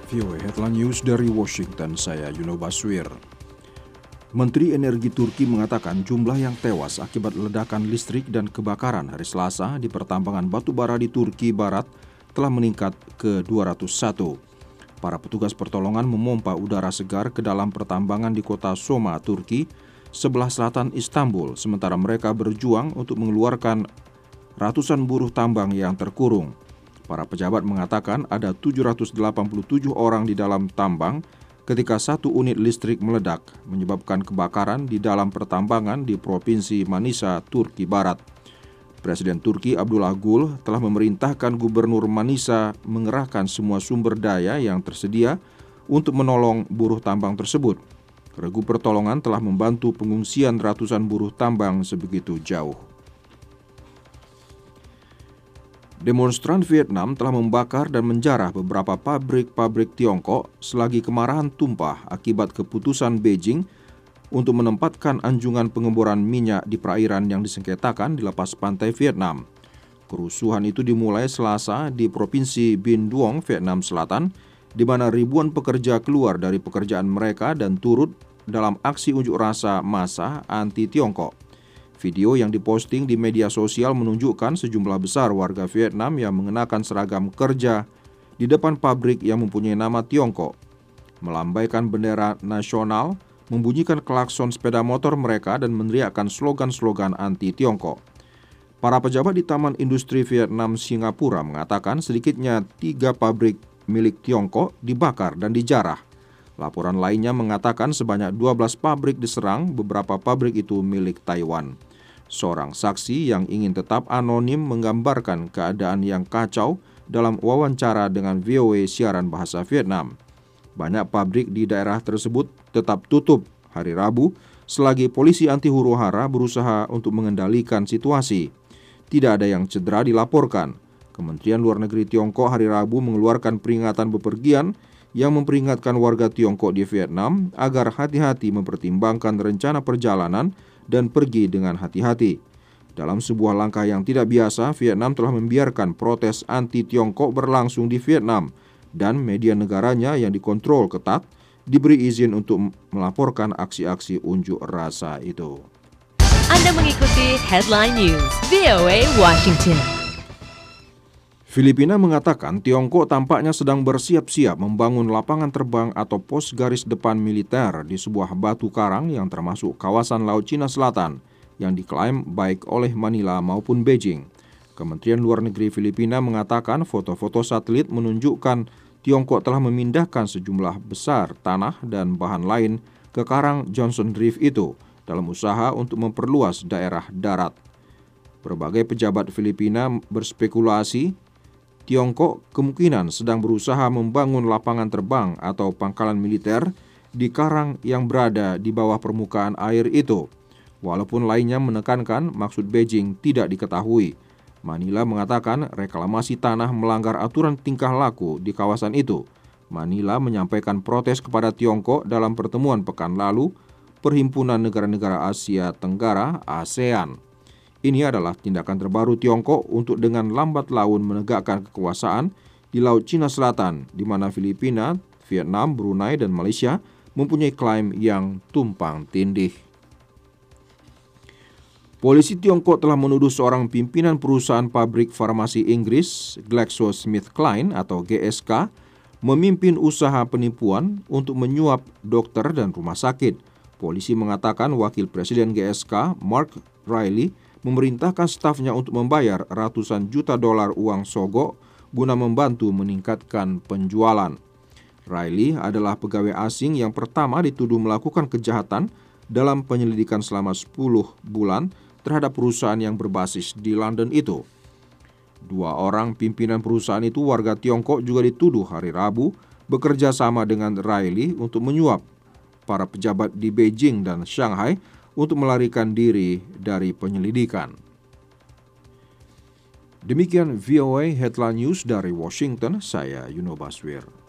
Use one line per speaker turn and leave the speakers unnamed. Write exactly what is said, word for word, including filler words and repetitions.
V O A Headline News dari Washington, saya Yuno Baswir. Menteri Energi Turki mengatakan jumlah yang tewas akibat ledakan listrik dan kebakaran hari Selasa di pertambangan batu bara di Turki Barat telah meningkat ke dua ratus satu. Para petugas pertolongan memompa udara segar ke dalam pertambangan di kota Soma, Turki, sebelah selatan Istanbul, sementara mereka berjuang untuk mengeluarkan ratusan buruh tambang yang terkurung. Para pejabat mengatakan ada tujuh ratus delapan puluh tujuh orang di dalam tambang ketika satu unit listrik meledak, menyebabkan kebakaran di dalam pertambangan di Provinsi Manisa, Turki Barat. Presiden Turki Abdullah Gül telah memerintahkan Gubernur Manisa mengerahkan semua sumber daya yang tersedia untuk menolong buruh tambang tersebut. Regu pertolongan telah membantu pengungsian ratusan buruh tambang sebegitu jauh. Demonstran Vietnam telah membakar dan menjarah beberapa pabrik-pabrik Tiongkok selagi kemarahan tumpah akibat keputusan Beijing untuk menempatkan anjungan pengeboran minyak di perairan yang disengketakan di lepas pantai Vietnam. Kerusuhan itu dimulai Selasa di Provinsi Binh Duong, Vietnam Selatan, di mana ribuan pekerja keluar dari pekerjaan mereka dan turut dalam aksi unjuk rasa massa anti-Tiongkok. Video yang diposting di media sosial menunjukkan sejumlah besar warga Vietnam yang mengenakan seragam kerja di depan pabrik yang mempunyai nama Tiongkok, melambaikan bendera nasional, membunyikan klakson sepeda motor mereka dan meneriakkan slogan-slogan anti-Tiongkok. Para pejabat di Taman Industri Vietnam Singapura mengatakan sedikitnya tiga pabrik milik Tiongkok dibakar dan dijarah. Laporan lainnya mengatakan sebanyak dua belas pabrik diserang, beberapa pabrik itu milik Taiwan. Seorang saksi yang ingin tetap anonim menggambarkan keadaan yang kacau dalam wawancara dengan V O A siaran bahasa Vietnam. Banyak pabrik di daerah tersebut tetap tutup hari Rabu selagi polisi anti huru-hara berusaha untuk mengendalikan situasi. Tidak ada yang cedera dilaporkan. Kementerian Luar Negeri Tiongkok hari Rabu mengeluarkan peringatan bepergian yang memperingatkan warga Tiongkok di Vietnam agar hati-hati mempertimbangkan rencana perjalanan dan pergi dengan hati-hati. Dalam sebuah langkah yang tidak biasa, Vietnam telah membiarkan protes anti-Tiongkok berlangsung di Vietnam dan media negaranya yang dikontrol ketat diberi izin untuk melaporkan aksi-aksi unjuk rasa itu.
Anda mengikuti Headline News V O A Washington.
Filipina mengatakan Tiongkok tampaknya sedang bersiap-siap membangun lapangan terbang atau pos garis depan militer di sebuah batu karang yang termasuk kawasan Laut Cina Selatan yang diklaim baik oleh Manila maupun Beijing. Kementerian Luar Negeri Filipina mengatakan foto-foto satelit menunjukkan Tiongkok telah memindahkan sejumlah besar tanah dan bahan lain ke karang Johnson Reef itu dalam usaha untuk memperluas daerah darat. Berbagai pejabat Filipina berspekulasi Tiongkok kemungkinan sedang berusaha membangun lapangan terbang atau pangkalan militer di karang yang berada di bawah permukaan air itu. Walaupun lainnya menekankan maksud Beijing tidak diketahui. Manila mengatakan reklamasi tanah melanggar aturan tingkah laku di kawasan itu. Manila menyampaikan protes kepada Tiongkok dalam pertemuan pekan lalu Perhimpunan Negara-Negara Asia Tenggara (ASEAN). Ini adalah tindakan terbaru Tiongkok untuk dengan lambat laun menegakkan kekuasaan di Laut Cina Selatan, di mana Filipina, Vietnam, Brunei, dan Malaysia mempunyai klaim yang tumpang tindih. Polisi Tiongkok telah menuduh seorang pimpinan perusahaan pabrik farmasi Inggris, GlaxoSmithKline atau G S K, memimpin usaha penipuan untuk menyuap dokter dan rumah sakit. Polisi mengatakan wakil presiden G S K, Mark Riley, memerintahkan stafnya untuk membayar ratusan juta dolar uang sogok guna membantu meningkatkan penjualan. Riley adalah pegawai asing yang pertama dituduh melakukan kejahatan dalam penyelidikan selama sepuluh bulan terhadap perusahaan yang berbasis di London itu. Dua orang pimpinan perusahaan itu warga Tiongkok juga dituduh hari Rabu bekerja sama dengan Riley untuk menyuap para pejabat di Beijing dan Shanghai untuk melarikan diri dari penyelidikan. Demikian V O A Headline News dari Washington, saya Yuno Baswir.